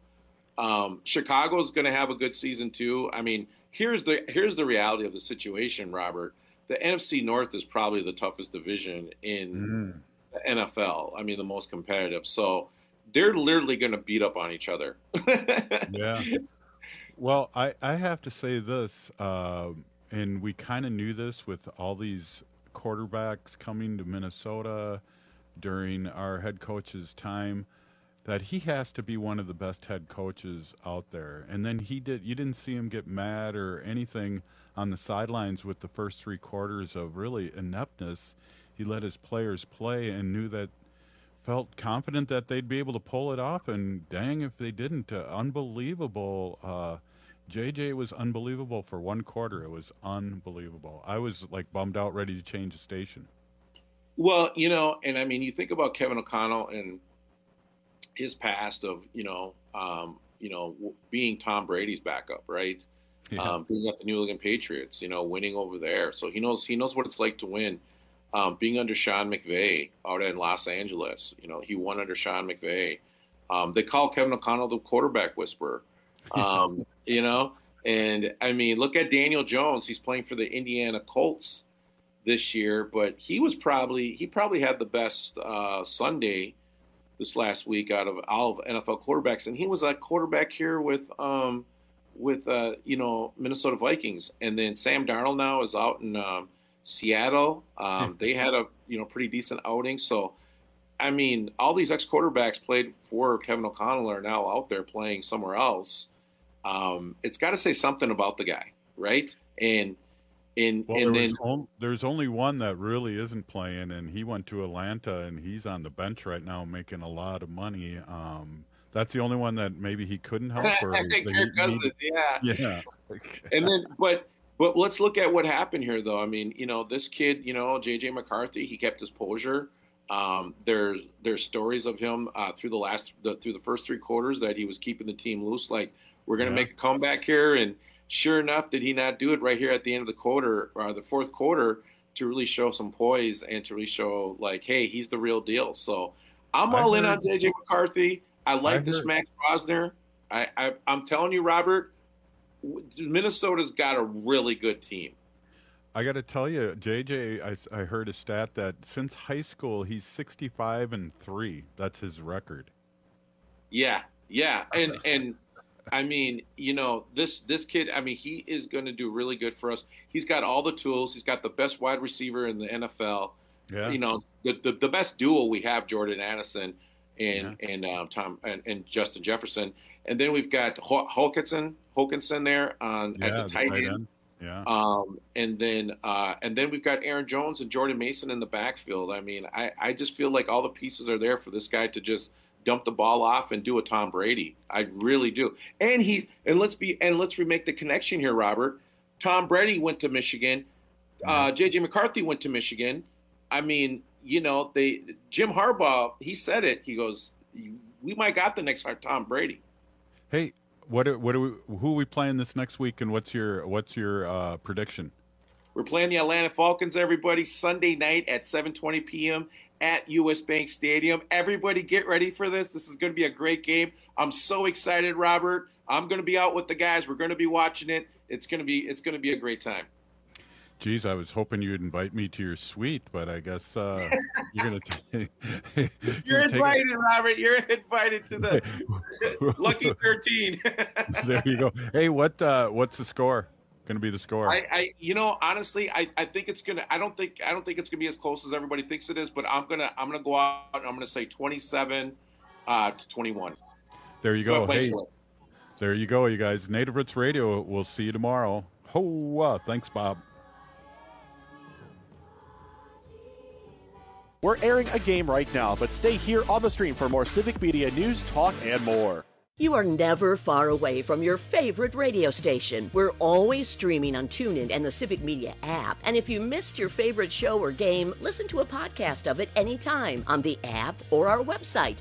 Chicago's going to have a good season too. I mean, here's the reality of the situation, Robert. the NFC North is probably the toughest division in the NFL. I mean, the most competitive. So they're literally going to beat up on each other. Yeah. Well, I have to say this, and we kind of knew this with all these quarterbacks coming to Minnesota during our head coach's time, that he has to be one of the best head coaches out there. And then you didn't see him get mad or anything on the sidelines with the first 3 quarters of really ineptness. He let his players play and felt confident that they'd be able to pull it off. And dang, if they didn't, unbelievable. JJ was unbelievable for 1 quarter. It was unbelievable. I was like bummed out, ready to change the station. Well, and I mean, you think about Kevin O'Connell and his past of, being Tom Brady's backup, right? Yeah. Being at the New England Patriots, winning over there. So he knows what it's like to win. Being under Sean McVay out in Los Angeles, he won under Sean McVay. They call Kevin O'Connell the quarterback whisperer, and I mean, look at Daniel Jones. He's playing for the Indiana Colts this year, but he probably had the best Sunday this last week out of all of NFL quarterbacks, and he was a quarterback here with Minnesota Vikings, and then Sam Darnold now is out in Seattle. They had a pretty decent outing. So, I mean, all these ex-quarterbacks played for Kevin O'Connell are now out there playing somewhere else. It's got to say something about the guy, right? There's only one that really isn't playing, and he went to Atlanta, and he's on the bench right now making a lot of money. That's the only one that maybe he couldn't help. Or I think Kirk Cousins, yeah. And then, but let's look at what happened here, though. I mean, this kid, J.J. McCarthy, he kept his posture. There's stories of him through the first 3 quarters that he was keeping the team loose. Like, we're going to make a comeback here, and sure enough, did he not do it right here at the end of the quarter or the fourth quarter to really show some poise and to really show like, hey, he's the real deal. So I'm all in on J.J. McCarthy. I like this Max Rosner. I'm telling you, Robert, Minnesota's got a really good team. I got to tell you, JJ, I heard a stat that since high school, he's 65-3. That's his record. Yeah. And I mean, this kid, I mean, he is going to do really good for us. He's got all the tools. He's got the best wide receiver in the NFL. Yeah. The best duo we have, Jordan Addison and Justin Jefferson. And then we've got Hawkinson there at the tight end. Yeah. And then we've got Aaron Jones and Jordan Mason in the backfield. I mean, I just feel like all the pieces are there for this guy to just dump the ball off and do a Tom Brady. I really do. And let's remake the connection here, Robert. Tom Brady went to Michigan. J.J. McCarthy went to Michigan. I mean, Jim Harbaugh, he said it. He goes, we might got the next Tom Brady. Hey, who are we playing this next week, and what's your prediction? We're playing the Atlanta Falcons, everybody, Sunday night at 7:20 p.m. at US Bank Stadium. Everybody get ready for this. This is going to be a great game. I'm so excited, Robert. I'm going to be out with the guys. We're going to be watching it. It's going to be a great time. Geez, I was hoping you'd invite me to your suite, but I guess you're going to You're invited, Robert. You're invited to the Lucky 13. There you go. Hey, what's the score? Going to be the score? Honestly, I think it's going to. I don't think it's going to be as close as everybody thinks it is. But I'm gonna go out. And I'm gonna say 27 to 21. There you go. Hey, there you go, you guys. Native Roots Radio. We'll see you tomorrow. Thanks, Bob. We're airing a game right now, but stay here on the stream for more Civic Media news, talk, and more. You are never far away from your favorite radio station. We're always streaming on TuneIn and the Civic Media app. And if you missed your favorite show or game, listen to a podcast of it anytime on the app or our website,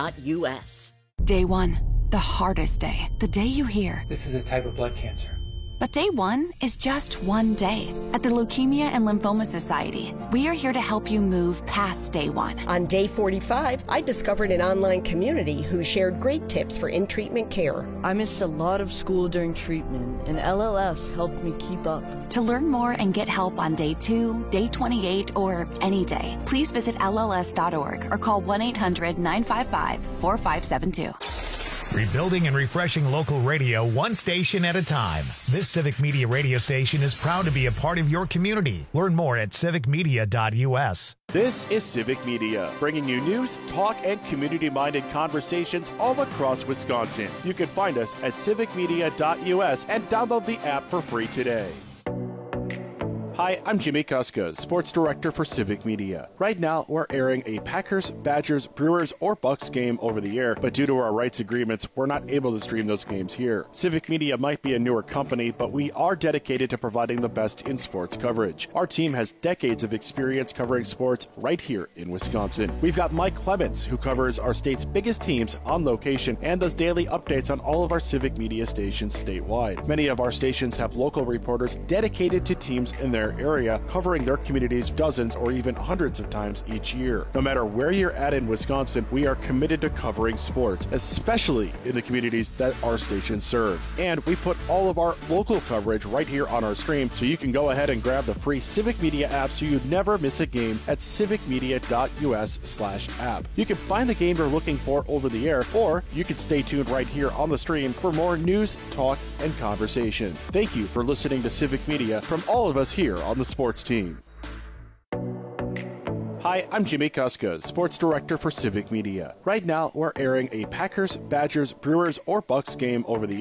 civicmedia.us. Day 1, the hardest day. The day you hear, this is a type of blood cancer. But day one is just one day. At the Leukemia and Lymphoma Society, we are here to help you move past day one. On day 45, I discovered an online community who shared great tips for in-treatment care. I missed a lot of school during treatment, and LLS helped me keep up. To learn more and get help on day 2, day 28, or any day, please visit LLS.org or call 1-800-955-4572. Rebuilding and refreshing local radio one station at a time. This Civic Media radio station is proud to be a part of your community. Learn more at civicmedia.us. This is Civic Media, bringing you news, talk, and community-minded conversations all across Wisconsin. You can find us at civicmedia.us and download the app for free today. Hi, I'm Jimmy Kuska, Sports Director for Civic Media. Right now, we're airing a Packers, Badgers, Brewers, or Bucks game over the air, but due to our rights agreements, we're not able to stream those games here. Civic Media might be a newer company, but we are dedicated to providing the best in sports coverage. Our team has decades of experience covering sports right here in Wisconsin. We've got Mike Clements, who covers our state's biggest teams on location and does daily updates on all of our Civic Media stations statewide. Many of our stations have local reporters dedicated to teams in their area, covering their communities dozens or even hundreds of times each year. No matter where you're at in Wisconsin, we are committed to covering sports, especially in the communities that our stations serve. And we put all of our local coverage right here on our stream, so you can go ahead and grab the free Civic Media app so you never miss a game at civicmedia.us/app. You can find the game you're looking for over the air, or you can stay tuned right here on the stream for more news, talk, and conversation. Thank you for listening to Civic Media from all of us here on the sports team. Hi, I'm Jimmy Kuska, Sports Director for Civic Media. Right now, we're airing a Packers, Badgers, Brewers, or Bucks game over the